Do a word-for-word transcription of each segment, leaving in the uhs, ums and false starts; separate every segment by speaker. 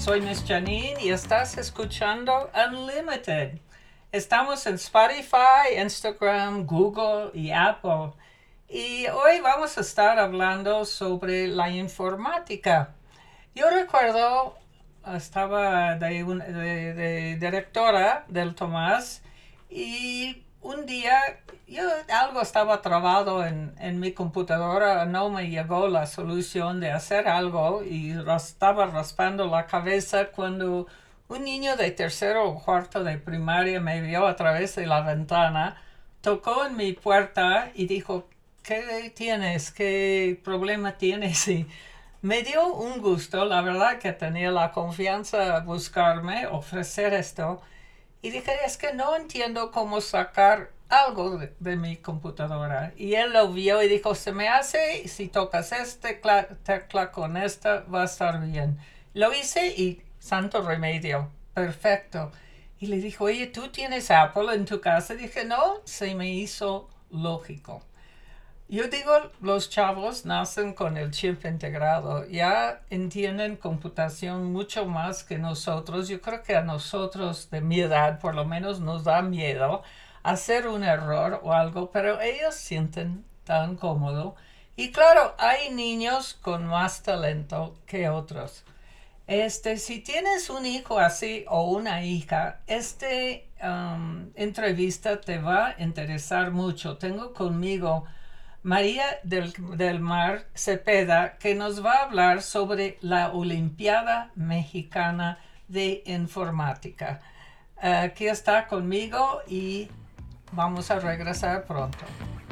Speaker 1: soy Miss Janine y estás escuchando Unlimited. Estamos en Spotify, Instagram, Google y Apple. Y hoy vamos a estar hablando sobre la informática. Yo recuerdo, estaba de, un, de, de directora del Tomás y un día yo, algo estaba trabado en, en mi computadora, no me llegó la solución de hacer algo y estaba raspando la cabeza cuando un niño de tercero o cuarto de primaria me vio a través de la ventana, tocó en mi puerta y dijo, ¿qué tienes? ¿Qué problema tienes? Y me dio un gusto, la verdad que tenía la confianza a buscarme, ofrecer esto. Y dije, es que no entiendo cómo sacar algo de, de mi computadora. Y él lo vio y dijo, se me hace, si tocas este tecla con esta, va a estar bien. Lo hice y santo remedio, perfecto. Y le dijo, oye, ¿tú tienes Apple en tu casa? Y dije, no, se me hizo lógico. Yo digo, los chavos nacen con el chip integrado, ya entienden computación mucho más que nosotros. Yo creo que a nosotros de mi edad por lo menos nos da miedo hacer un error o algo, pero ellos sienten tan cómodo. Y claro, hay niños con más talento que otros. Este, si tienes un hijo así o una hija, esta um, entrevista te va a interesar mucho. Tengo conmigo María del, del Mar Cepeda, que nos va a hablar sobre la Olimpiada Mexicana de Informática. Uh, aquí está conmigo y vamos a regresar pronto.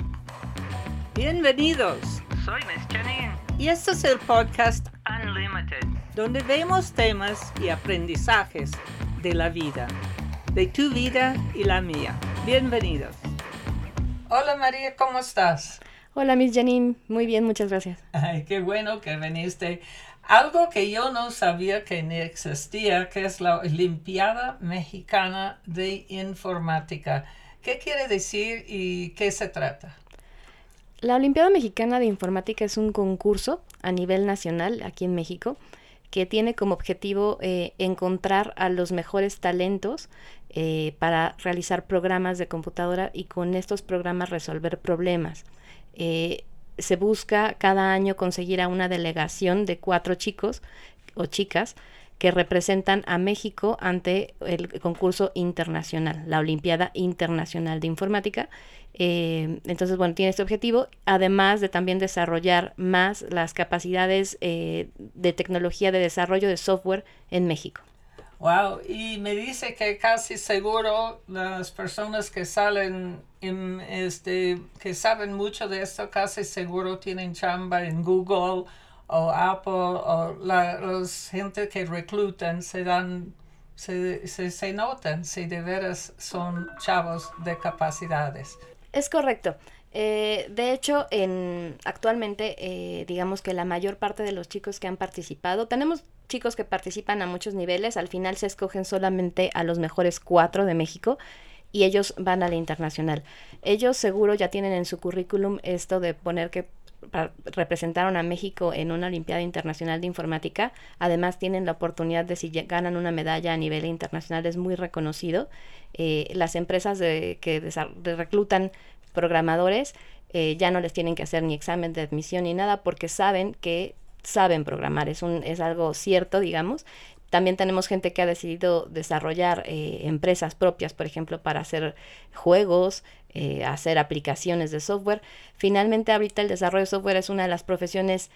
Speaker 1: Bienvenidos, soy Miss Janine y este es el podcast Unlimited, donde vemos temas y aprendizajes de la vida, de tu vida y la mía. Bienvenidos. Hola María, ¿cómo estás?
Speaker 2: Hola, Miss Janine. Muy bien, muchas gracias.
Speaker 1: Ay, qué bueno que viniste. Algo que yo no sabía que ni existía, que es la Olimpiada Mexicana de Informática. ¿Qué quiere decir y qué se trata?
Speaker 2: La Olimpiada Mexicana de Informática es un concurso a nivel nacional aquí en México que tiene como objetivo eh, encontrar a los mejores talentos eh, para realizar programas de computadora y con estos programas resolver problemas. Eh, se busca cada año conseguir a una delegación de cuatro chicos o chicas que representan a México ante el concurso internacional, la Olimpiada Internacional de Informática. Eh, entonces, bueno, tiene este objetivo, además de también desarrollar más las capacidades eh, de tecnología de desarrollo de software en México.
Speaker 1: Wow, y me dice que casi seguro las personas que salen, en este, que saben mucho de esto, casi seguro tienen chamba en Google o Apple o la los gente que reclutan se dan, se, se, se notan si de veras son chavos de capacidades.
Speaker 2: Es correcto. Eh, de hecho, en, actualmente, eh, digamos que la mayor parte de los chicos que han participado, tenemos chicos que participan a muchos niveles, al final se escogen solamente a los mejores cuatro de México y ellos van a la internacional. Ellos seguro ya tienen en su currículum esto de poner que representaron a México en una Olimpiada Internacional de Informática. Además tienen la oportunidad de, si ganan una medalla a nivel internacional, es muy reconocido. Eh, las empresas de, que de reclutan programadores eh, ya no les tienen que hacer ni examen de admisión ni nada porque saben que saben programar, es, un, es algo cierto, digamos. También tenemos gente que ha decidido desarrollar eh, empresas propias, por ejemplo, para hacer juegos, eh, hacer aplicaciones de software. Finalmente, ahorita el desarrollo de software es una de las profesiones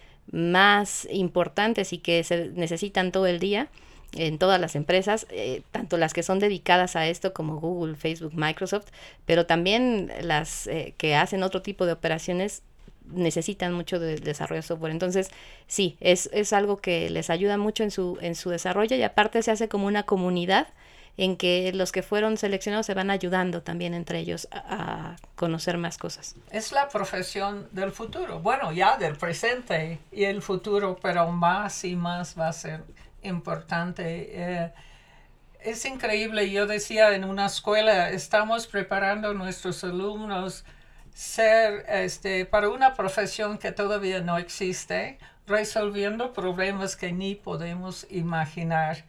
Speaker 2: más importantes y que se necesitan todo el día en todas las empresas, eh, tanto las que son dedicadas a esto como Google, Facebook, Microsoft, pero también las eh, que hacen otro tipo de operaciones necesitan mucho de desarrollo de software. Entonces, sí, es, es algo que les ayuda mucho en su, en su desarrollo y aparte se hace como una comunidad en que los que fueron seleccionados se van ayudando también entre ellos a, a conocer más cosas.
Speaker 1: Es la profesión del futuro, bueno, ya del presente y el futuro, pero más y más va a ser importante. Eh, es increíble, yo decía en una escuela, estamos preparando a nuestros alumnos ser este, para una profesión que todavía no existe, resolviendo problemas que ni podemos imaginar,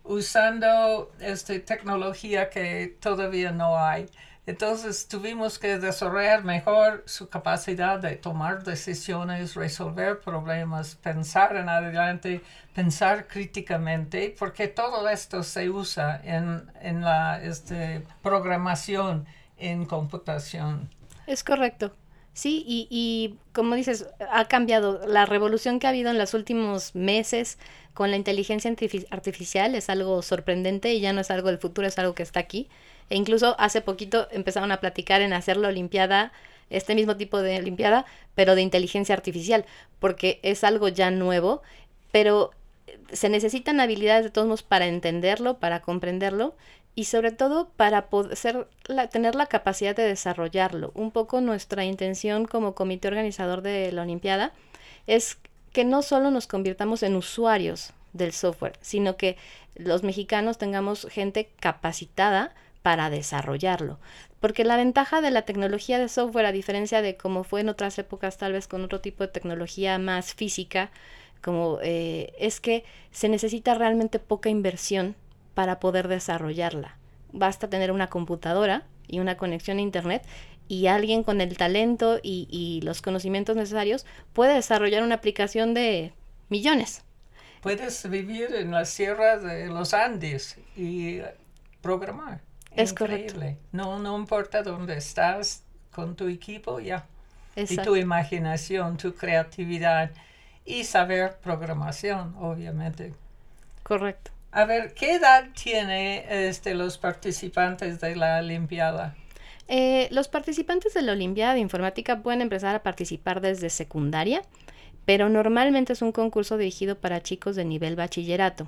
Speaker 1: usando esta tecnología que todavía no hay. Entonces tuvimos que desarrollar mejor su capacidad de tomar decisiones, resolver problemas, pensar en adelante, pensar críticamente, porque todo esto se usa en, en la este, programación en computación.
Speaker 2: Es correcto. Sí, y, y como dices, ha cambiado. La revolución que ha habido en los últimos meses con la inteligencia artific- artificial es algo sorprendente y ya no es algo del futuro, es algo que está aquí. E incluso hace poquito empezaron a platicar en hacer la Olimpiada, este mismo tipo de Olimpiada, pero de inteligencia artificial, porque es algo ya nuevo, pero se necesitan habilidades de todos modos para entenderlo, para comprenderlo y sobre todo para poder ser la, tener la capacidad de desarrollarlo. Un poco nuestra intención como comité organizador de la Olimpiada es que no solo nos convirtamos en usuarios del software, sino que los mexicanos tengamos gente capacitada para desarrollarlo. Porque la ventaja de la tecnología de software, a diferencia de como fue en otras épocas, tal vez con otro tipo de tecnología más física, como eh, es que se necesita realmente poca inversión para poder desarrollarla. Basta tener una computadora y una conexión a internet y alguien con el talento y, y los conocimientos necesarios puede desarrollar una aplicación de millones.
Speaker 1: Puedes vivir en la sierra de los Andes y programar.
Speaker 2: Es
Speaker 1: Increíble.
Speaker 2: correcto.
Speaker 1: No, no importa dónde estás con tu equipo, ya. Y tu
Speaker 2: Exacto.
Speaker 1: imaginación, tu creatividad y saber programación, obviamente.
Speaker 2: Correcto.
Speaker 1: A ver, ¿qué edad tienen este, los participantes de la Olimpiada?
Speaker 2: Eh, los participantes de la Olimpiada de Informática pueden empezar a participar desde secundaria, pero normalmente es un concurso dirigido para chicos de nivel bachillerato.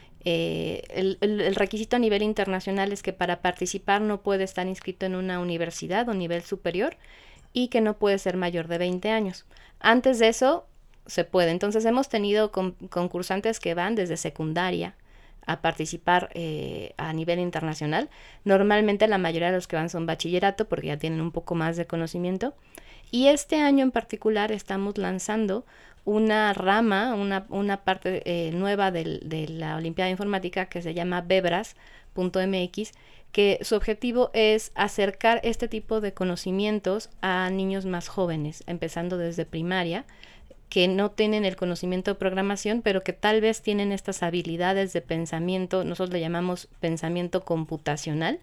Speaker 2: Eh, el, el, el requisito a nivel internacional es que para participar no puede estar inscrito en una universidad o nivel superior y que no puede ser mayor de veinte años. Antes de eso se puede. Entonces hemos tenido con, concursantes que van desde secundaria a participar eh, a nivel internacional. Normalmente la mayoría de los que van son bachillerato porque ya tienen un poco más de conocimiento. Y este año en particular estamos lanzando una rama, una, una parte eh, nueva del, de la Olimpiada de Informática que se llama bebras punto m x, que su objetivo es acercar este tipo de conocimientos a niños más jóvenes, empezando desde primaria, que no tienen el conocimiento de programación, pero que tal vez tienen estas habilidades de pensamiento, nosotros le llamamos pensamiento computacional,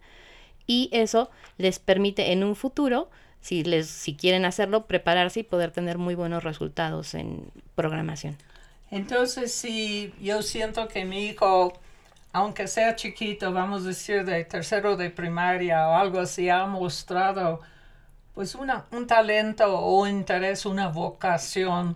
Speaker 2: y eso les permite en un futuro, si les si quieren hacerlo, prepararse y poder tener muy buenos resultados en programación.
Speaker 1: Entonces, si yo siento que mi hijo, aunque sea chiquito, vamos a decir de tercero de primaria o algo así, ha mostrado pues una, un talento o interés, una vocación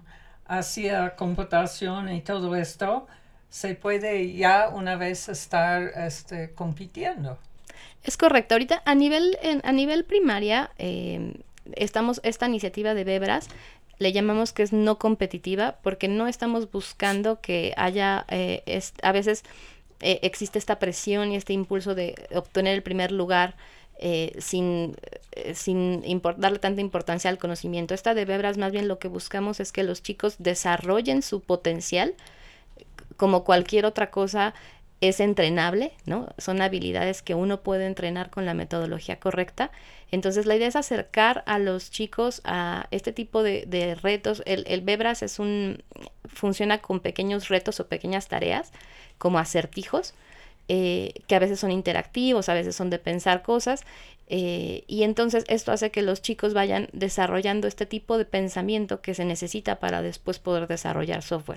Speaker 1: hacia computación y todo esto, se puede ya una vez estar este, compitiendo.
Speaker 2: Es correcto. Ahorita a nivel, en, a nivel primaria, eh, estamos, esta iniciativa de Bebras, le llamamos que es no competitiva, porque no estamos buscando que haya, eh, es, a veces eh, existe esta presión y este impulso de obtener el primer lugar eh, sin, eh, sin import, darle tanta importancia al conocimiento. Esta de Bebras, más bien lo que buscamos es que los chicos desarrollen su potencial, como cualquier otra cosa. Es entrenable, ¿no? Son habilidades que uno puede entrenar con la metodología correcta. Entonces la idea es acercar a los chicos a este tipo de, de retos. El, el Bebras es un, funciona con pequeños retos o pequeñas tareas, como acertijos, eh, que a veces son interactivos, a veces son de pensar cosas. Eh, y entonces esto hace que los chicos vayan desarrollando este tipo de pensamiento que se necesita para después poder desarrollar software.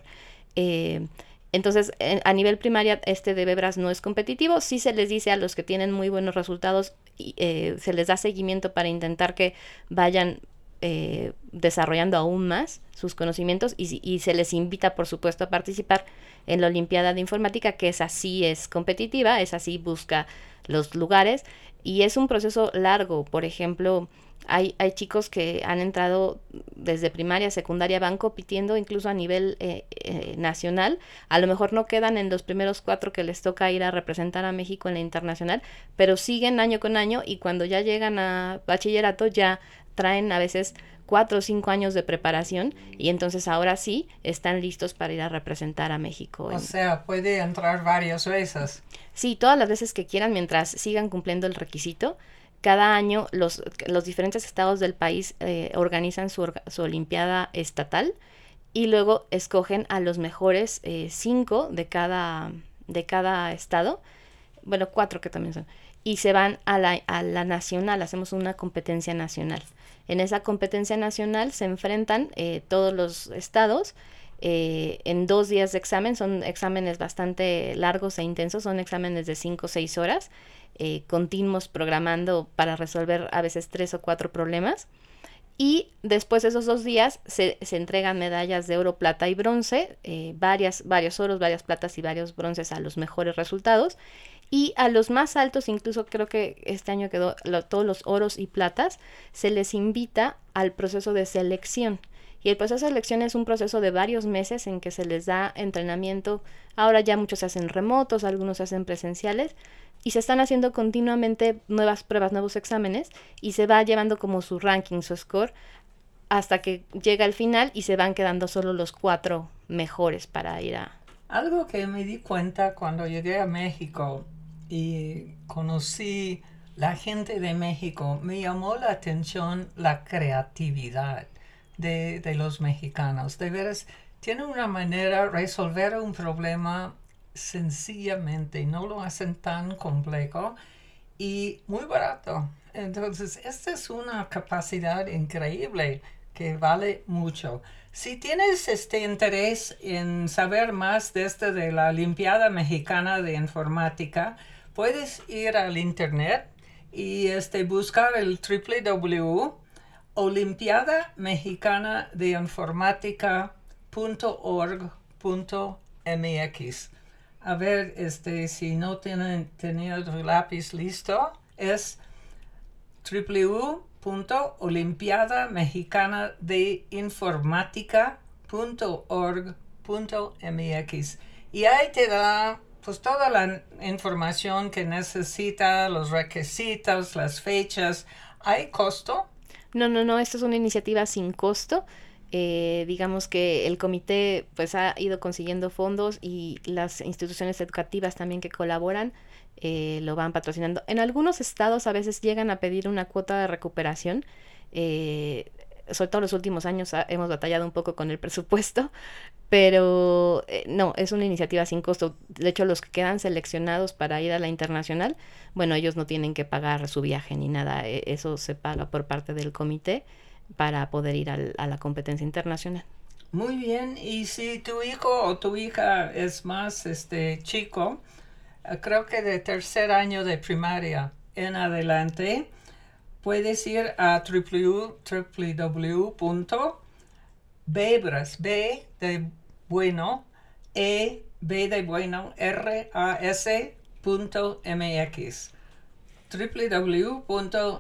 Speaker 2: Eh, Entonces, a nivel primaria, este de Bebras no es competitivo. Sí se les dice a los que tienen muy buenos resultados, eh, se les da seguimiento para intentar que vayan eh, desarrollando aún más sus conocimientos y, y se les invita, por supuesto, a participar en la Olimpiada de Informática, que esa sí es competitiva, esa sí busca los lugares y es un proceso largo. Por ejemplo, Hay, hay chicos que han entrado desde primaria, secundaria, van compitiendo incluso a nivel eh, eh, nacional. A lo mejor no quedan en los primeros cuatro que les toca ir a representar a México en la internacional, pero siguen año con año y cuando ya llegan a bachillerato ya traen a veces cuatro o cinco años de preparación y entonces ahora sí están listos para ir a representar a México.
Speaker 1: O
Speaker 2: en...
Speaker 1: sea, puede entrar varias veces.
Speaker 2: Sí, todas las veces que quieran mientras sigan cumpliendo el requisito. Cada año los, los diferentes estados del país eh, organizan su, su olimpiada estatal y luego escogen a los mejores eh, cinco de cada, de cada estado, bueno, cuatro que también son, y se van a la, a la nacional, hacemos una competencia nacional. En esa competencia nacional se enfrentan eh, todos los estados eh, en dos días de examen, son exámenes bastante largos e intensos, son exámenes de cinco o seis horas, eh, continuos programando para resolver a veces tres o cuatro problemas. Y después de esos dos días se, se entregan medallas de oro, plata y bronce, eh, varias, varios oros, varias platas y varios bronces a los mejores resultados. Y a los más altos, incluso creo que este año quedó lo, todos los oros y platas, se les invita al proceso de selección. Y el proceso de selección es un proceso de varios meses en que se les da entrenamiento. Ahora ya muchos se hacen remotos, algunos se hacen presenciales. Y se están haciendo continuamente nuevas pruebas, nuevos exámenes. Y se va llevando como su ranking, su score, hasta que llega el final y se van quedando solo los cuatro mejores para ir a...
Speaker 1: Algo que me di cuenta cuando llegué a México y conocí la gente de México, me llamó la atención la creatividad de, de los mexicanos. De veras, tienen una manera de resolver un problema sencillamente, no lo hacen tan complejo y muy barato. Entonces, esta es una capacidad increíble que vale mucho. Si tienes este interés en saber más de este de la Olimpiada Mexicana de Informática, puedes ir al internet y este buscar el doble u doble u doble u punto olimpiada mexicana de informática punto org punto m x. A ver, este, si no tienen tenido tu lápiz listo, es doble u doble u doble u punto olimpiada mexicana de informática punto org punto m x. Y ahí te da pues toda la información que necesita, los requisitos, las fechas. ¿Hay costo?
Speaker 2: No, no, no, esta es una iniciativa sin costo. Eh, digamos que el comité pues ha ido consiguiendo fondos y las instituciones educativas también que colaboran eh, lo van patrocinando. En algunos estados a veces llegan a pedir una cuota de recuperación, eh, sobre todo en los últimos años ha, hemos batallado un poco con el presupuesto, pero eh, no, es una iniciativa sin costo. De hecho, los que quedan seleccionados para ir a la internacional, bueno, ellos no tienen que pagar su viaje ni nada, eh, eso se paga por parte del comité para poder ir al, a la competencia internacional.
Speaker 1: Muy bien, y si tu hijo o tu hija es más este chico, creo que de tercer año de primaria en adelante, puedes ir a doble u doble u doble u punto bebras, B de bueno, E, B de bueno, R, A, S, punto M X. doble u doble u doble u punto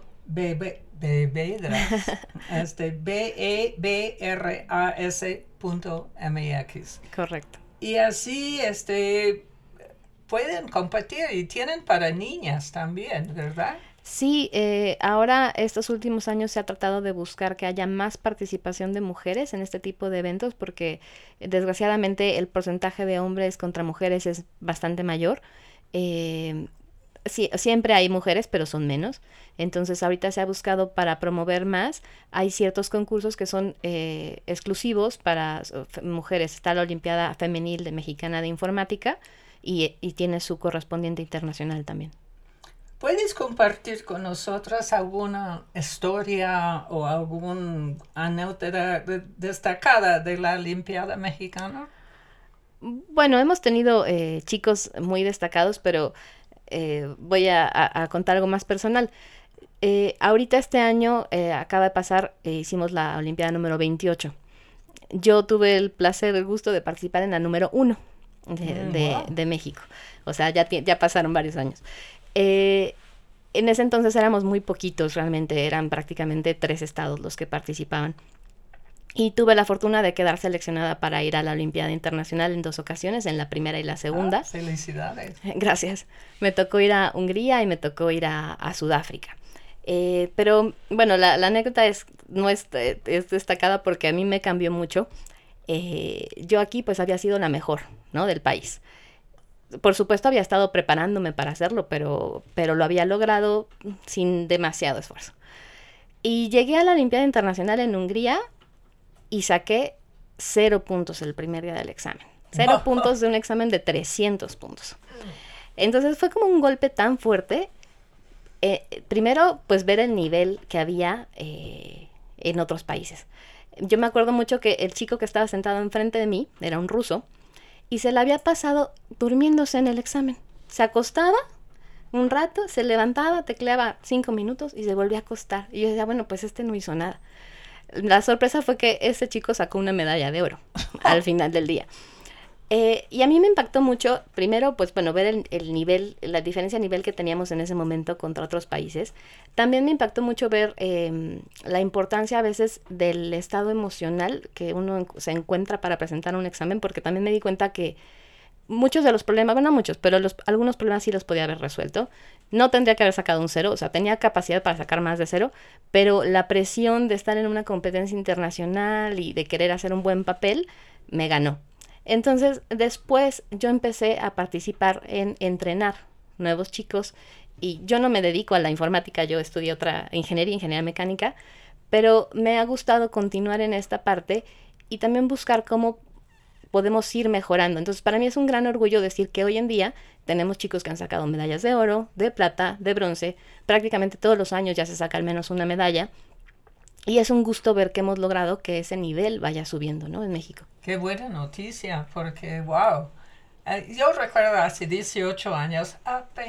Speaker 1: bebras, este, B, E, B, R, A, S, punto M X.
Speaker 2: Correcto.
Speaker 1: Y así, este, pueden competir y tienen para niñas también, ¿verdad?
Speaker 2: Sí, eh, ahora estos últimos años se ha tratado de buscar que haya más participación de mujeres en este tipo de eventos porque eh, desgraciadamente el porcentaje de hombres contra mujeres es bastante mayor. Eh, sí, siempre hay mujeres, pero son menos. Entonces ahorita se ha buscado para promover más. Hay ciertos concursos que son eh, exclusivos para uh, mujeres. Está la Olimpiada Femenil de Mexicana de Informática y, y tiene su correspondiente internacional también.
Speaker 1: ¿Puedes compartir con nosotros alguna historia o alguna anécdota destacada de la Olimpiada Mexicana?
Speaker 2: Bueno, hemos tenido eh, chicos muy destacados, pero eh, voy a, a, a contar algo más personal. Eh, ahorita este año eh, acaba de pasar, eh, hicimos la Olimpiada número veintiocho. Yo tuve el placer, el gusto de participar en la número uno de, mm, de, wow. de México. O sea, ya, ya pasaron varios años. Eh, en ese entonces éramos muy poquitos, realmente eran prácticamente tres estados los que participaban. Y tuve la fortuna de quedar seleccionada para ir a la Olimpiada Internacional en dos ocasiones, en la primera y la segunda.
Speaker 1: Ah, felicidades.
Speaker 2: Gracias. Me tocó ir a Hungría y me tocó ir a, a Sudáfrica. Eh, pero bueno, la, la anécdota es, no es, es destacada porque a mí me cambió mucho. Eh, yo aquí pues había sido la mejor, ¿no? Del país. Por supuesto había estado preparándome para hacerlo, pero, pero lo había logrado sin demasiado esfuerzo. Y llegué a la Olimpiada Internacional en Hungría y saqué cero puntos el primer día del examen. Cero puntos de un examen de trescientos puntos. Entonces fue como un golpe tan fuerte. Eh, primero, pues ver el nivel que había eh, en otros países. Yo me acuerdo mucho que el chico que estaba sentado enfrente de mí era un ruso y se le había pasado durmiéndose en el examen. Se acostaba un rato, se levantaba, tecleaba cinco minutos y se volvía a acostar. Y yo decía, bueno, pues este no hizo nada. La sorpresa fue que ese chico sacó una medalla de oro al final del día. Eh, y a mí me impactó mucho, primero, pues bueno, ver el, el nivel, la diferencia de nivel que teníamos en ese momento contra otros países. También me impactó mucho ver eh, la importancia a veces del estado emocional que uno en, se encuentra para presentar un examen, porque también me di cuenta que muchos de los problemas, bueno, no muchos, pero los, algunos problemas sí los podía haber resuelto. No tendría que haber sacado un cero, o sea, tenía capacidad para sacar más de cero, pero la presión de estar en una competencia internacional y de querer hacer un buen papel me ganó. Entonces, después yo empecé a participar en entrenar nuevos chicos y yo no me dedico a la informática, yo estudié otra ingeniería, ingeniería mecánica, pero me ha gustado continuar en esta parte y también buscar cómo podemos ir mejorando. Entonces, para mí es un gran orgullo decir que hoy en día tenemos chicos que han sacado medallas de oro, de plata, de bronce, prácticamente todos los años ya se saca al menos una medalla. Y es un gusto ver que hemos logrado que ese nivel vaya subiendo, ¿no? En México.
Speaker 1: Qué buena noticia, porque wow. Eh, yo recuerdo hace dieciocho años,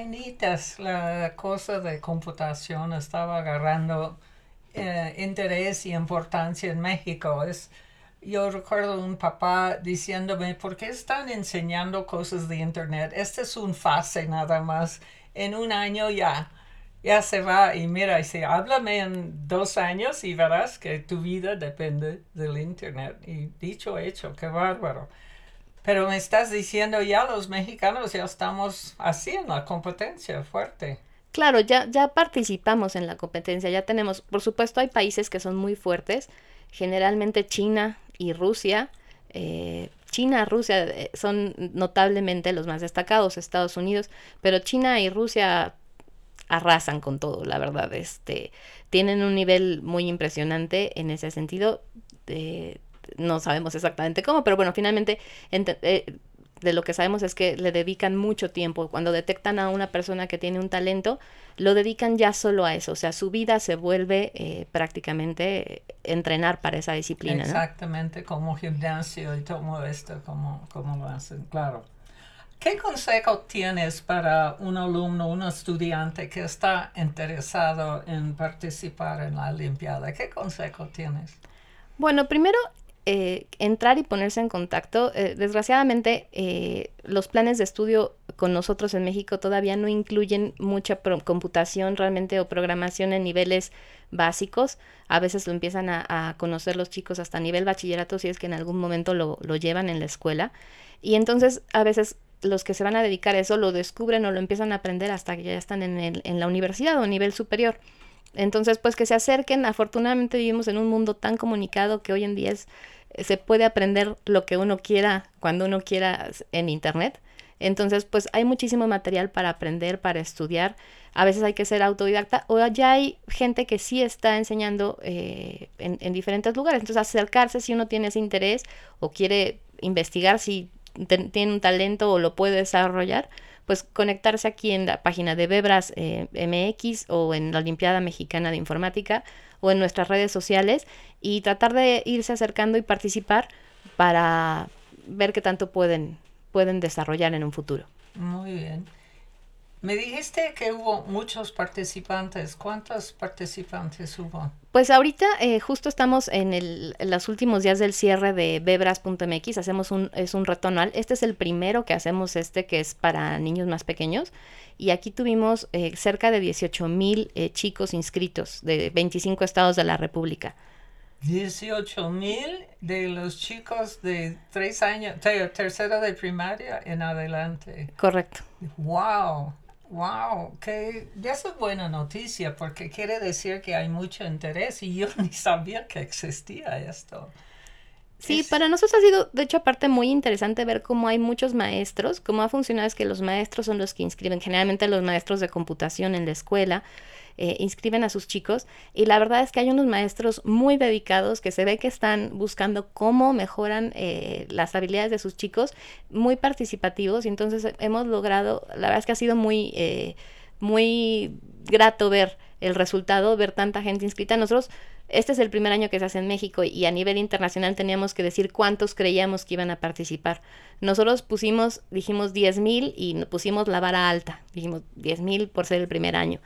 Speaker 1: apenas la cosa de computación estaba agarrando eh, interés y importancia en México. Es, yo recuerdo un papá diciéndome, ¿por qué están enseñando cosas de internet? Este es un fase nada más. En un año ya. Ya se va y mira, dice, háblame en dos años y verás que tu vida depende del internet. Y dicho, hecho, qué bárbaro. Pero me estás diciendo ya los mexicanos ya estamos así en la competencia fuerte.
Speaker 2: Claro, ya, ya participamos en la competencia, ya tenemos, por supuesto hay países que son muy fuertes, generalmente China y Rusia. Eh, China, Rusia eh, son notablemente los más destacados, Estados Unidos, pero China y Rusia arrasan con todo, la verdad. Este, tienen un nivel muy impresionante en ese sentido. Eh, no sabemos exactamente cómo, pero bueno, finalmente ent- eh, de lo que sabemos es que le dedican mucho tiempo. Cuando detectan a una persona que tiene un talento, lo dedican ya solo a eso. O sea, su vida se vuelve eh, prácticamente entrenar para esa disciplina, ¿no?
Speaker 1: Exactamente, como gimnasio y todo esto, como, como lo hacen, claro. ¿Qué consejo tienes para un alumno, un estudiante que está interesado en participar en la Olimpiada? ¿Qué consejo tienes?
Speaker 2: Bueno, primero, eh, entrar y ponerse en contacto. Eh, desgraciadamente, eh, los planes de estudio con nosotros en México todavía no incluyen mucha pro- computación realmente o programación en niveles básicos. A veces lo empiezan a, a conocer los chicos hasta nivel bachillerato si es que en algún momento lo, lo llevan en la escuela. Y entonces, a veces los que se van a dedicar a eso lo descubren o lo empiezan a aprender hasta que ya están en, el, en la universidad o a nivel superior. Entonces, pues que se acerquen. Afortunadamente vivimos en un mundo tan comunicado que hoy en día es, se puede aprender lo que uno quiera cuando uno quiera en internet. Entonces, pues hay muchísimo material para aprender, para estudiar. A veces hay que ser autodidacta o ya hay gente que sí está enseñando eh, en, en diferentes lugares. Entonces, acercarse si uno tiene ese interés o quiere investigar si ten, tiene un talento o lo puede desarrollar, pues conectarse aquí en la página de Bebras eh, M X o en la Olimpiada Mexicana de Informática o en nuestras redes sociales y tratar de irse acercando y participar para ver qué tanto pueden, pueden desarrollar en un futuro.
Speaker 1: Muy bien. Me dijiste que hubo muchos participantes. ¿Cuántos participantes hubo?
Speaker 2: Pues ahorita eh, justo estamos en, el, en los últimos días del cierre de bebras punto m x, hacemos un, es un reto anual. Este es el primero que hacemos, este que es para niños más pequeños. Y aquí tuvimos eh, cerca de dieciocho mil eh, chicos inscritos de veinticinco estados de la República.
Speaker 1: dieciocho mil de los chicos de tres años, ter- tercero de primaria en adelante.
Speaker 2: Correcto.
Speaker 1: ¡Wow! Wow, que eso es buena noticia porque quiere decir que hay mucho interés y yo ni sabía que existía esto.
Speaker 2: Sí,
Speaker 1: Es,
Speaker 2: para nosotros ha sido, de hecho, aparte muy interesante ver cómo hay muchos maestros, cómo ha funcionado es que los maestros son los que inscriben, generalmente los maestros de computación en la escuela, eh, inscriben a sus chicos y la verdad es que hay unos maestros muy dedicados que se ve que están buscando cómo mejoran eh, las habilidades de sus chicos, muy participativos y entonces hemos logrado, la verdad es que ha sido muy, eh, muy grato ver el resultado, ver tanta gente inscrita. Nosotros este es el primer año que se hace en México y a nivel internacional teníamos que decir cuántos creíamos que iban a participar. Nosotros pusimos, dijimos diez mil y pusimos la vara alta, dijimos diez mil por ser el primer año.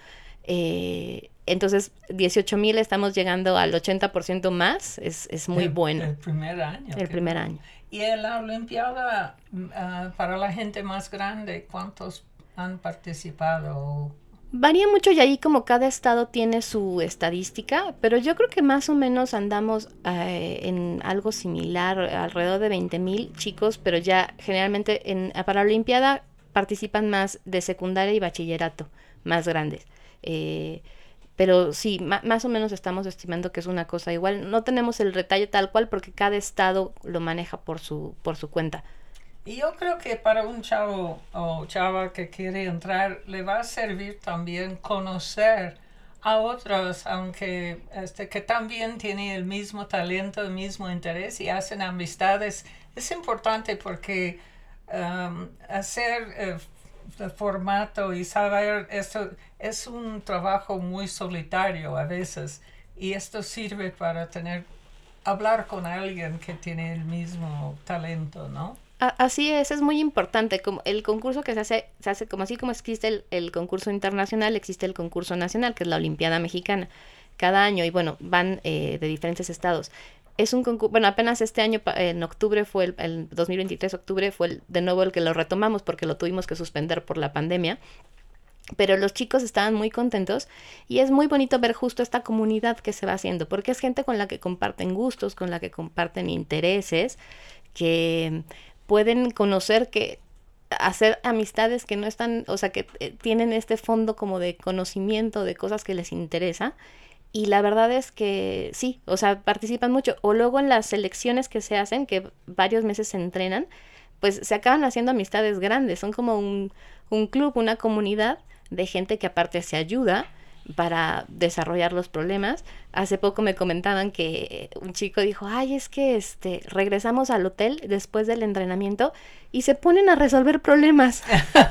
Speaker 2: Eh, entonces, dieciocho mil estamos llegando al ochenta por ciento más, es, es muy
Speaker 1: el,
Speaker 2: bueno.
Speaker 1: El primer año.
Speaker 2: El primer
Speaker 1: bueno.
Speaker 2: año.
Speaker 1: Y en la Olimpiada, uh, para la gente más grande, ¿cuántos han participado?
Speaker 2: Varía mucho y ahí como cada estado tiene su estadística, pero yo creo que más o menos andamos eh, en algo similar, alrededor de veinte mil chicos, pero ya generalmente en, para la Olimpiada participan más de secundaria y bachillerato, más grandes. Eh, pero sí, ma- más o menos estamos estimando que es una cosa igual. No tenemos el detalle tal cual porque cada estado lo maneja por su, por su cuenta.
Speaker 1: Y yo creo que para un chavo o chava que quiere entrar, le va a servir también conocer a otros, aunque este, que también tienen el mismo talento, el mismo interés y hacen amistades. Es importante porque um, hacer eh, el formato y saber esto es un trabajo muy solitario a veces y esto sirve para tener, hablar con alguien que tiene el mismo talento, ¿no?
Speaker 2: Así es, es muy importante. Como el concurso que se hace, se hace como así como existe el, el concurso internacional, existe el concurso nacional, que es la Olimpiada Mexicana, cada año, y bueno, van eh, de diferentes estados. Es un concurso, bueno, apenas este año, en octubre fue el, el dos mil veintitrés, octubre fue el, de nuevo el que lo retomamos porque lo tuvimos que suspender por la pandemia. Pero los chicos estaban muy contentos y es muy bonito ver justo esta comunidad que se va haciendo, porque es gente con la que comparten gustos, con la que comparten intereses, que pueden conocer que hacer amistades que no están, o sea, que eh, tienen este fondo como de conocimiento de cosas que les interesa. Y la verdad es que sí, o sea, participan mucho. O luego en las selecciones que se hacen, que varios meses se entrenan, pues se acaban haciendo amistades grandes. Son como un, un club, una comunidad de gente que aparte se ayuda para desarrollar los problemas. Hace poco me comentaban que un chico dijo, ay, es que este regresamos al hotel después del entrenamiento y se ponen a resolver problemas,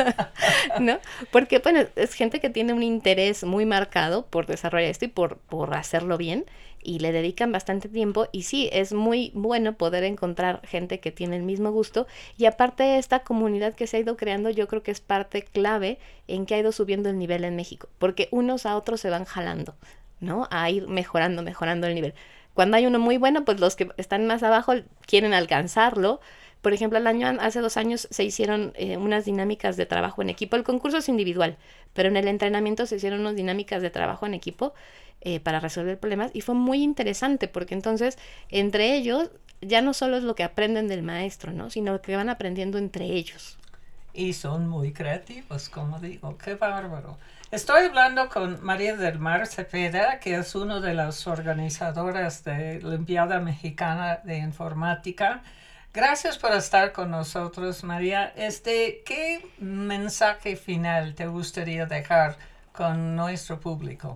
Speaker 2: ¿no? Porque, bueno, es gente que tiene un interés muy marcado por desarrollar esto y por, por hacerlo bien y le dedican bastante tiempo y sí, es muy bueno poder encontrar gente que tiene el mismo gusto y aparte esta comunidad que se ha ido creando yo creo que es parte clave en que ha ido subiendo el nivel en México, porque unos a otros se van jalando, ¿no? A ir mejorando, mejorando el nivel. Cuando hay uno muy bueno, pues los que están más abajo quieren alcanzarlo. Por ejemplo, el año, hace dos años se hicieron eh, unas dinámicas de trabajo en equipo. El concurso es individual, pero en el entrenamiento se hicieron unas dinámicas de trabajo en equipo eh, para resolver problemas y fue muy interesante porque entonces entre ellos ya no solo es lo que aprenden del maestro, ¿no? Sino lo que van aprendiendo entre ellos.
Speaker 1: Y son muy creativos, como digo, qué bárbaro. Estoy hablando con María del Mar Cepeda, que es una de las organizadoras de la Olimpiada Mexicana de Informática. Gracias por estar con nosotros, María. Este, ¿qué mensaje final te gustaría dejar con nuestro público?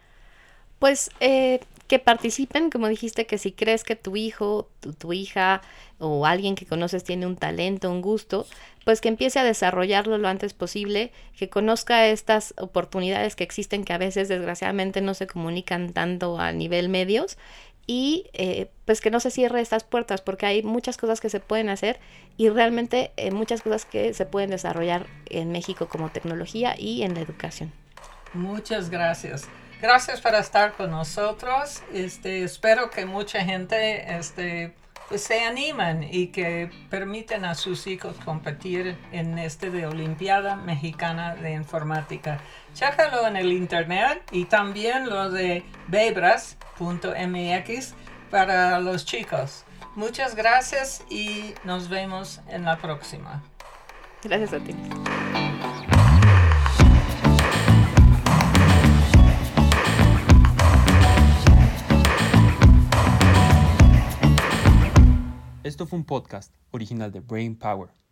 Speaker 2: Pues eh, que participen, como dijiste, que si crees que tu hijo, tu, tu hija o alguien que conoces tiene un talento, un gusto, pues que empiece a desarrollarlo lo antes posible, que conozca estas oportunidades que existen que a veces desgraciadamente no se comunican tanto a nivel medios y eh, pues que no se cierre estas puertas porque hay muchas cosas que se pueden hacer y realmente eh, muchas cosas que se pueden desarrollar en México como tecnología y en la educación.
Speaker 1: Muchas gracias. Gracias por estar con nosotros. Este, espero que mucha gente este, pues se animen y que permiten a sus hijos competir en este de Olimpiada Mexicana de Informática. Chécalo en el internet y también lo de bebras punto m x para los chicos. Muchas gracias y nos vemos en la próxima.
Speaker 2: Gracias a ti.
Speaker 3: Esto fue un podcast original de Brain Power.